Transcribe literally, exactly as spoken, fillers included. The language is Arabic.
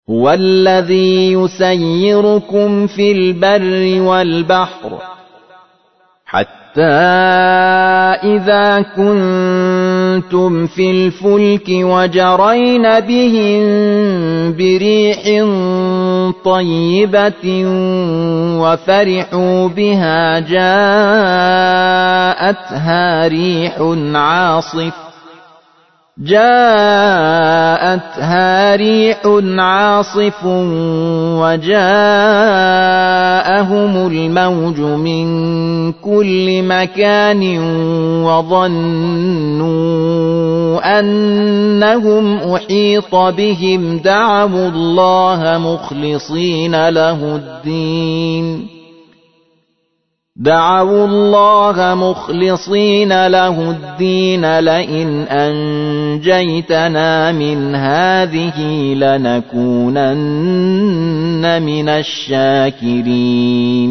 هُوَ الَّذِي يُسَيِّرُكُمْ فِي الْبَرِّ وَالْبَحْرِ حَتَّى إِذَا كُنتُمْ فِي الْفُلْكِ وَجَرَيْنَ بِهِم بِرِيحٍ طَيِّبَةٍ وَفَرِحُوا بِهَا جَاءَتْهَا رِيحٌ عَاصِفٌ جاءتها ريح عاصف وجاءهم الموج من كل مكان وظنوا أنهم أحيط بهم دعوا الله مخلصين له الدين دعوا الله مخلصين له الدين لئن أنجيتنا من هذه لنكونن من الشاكرين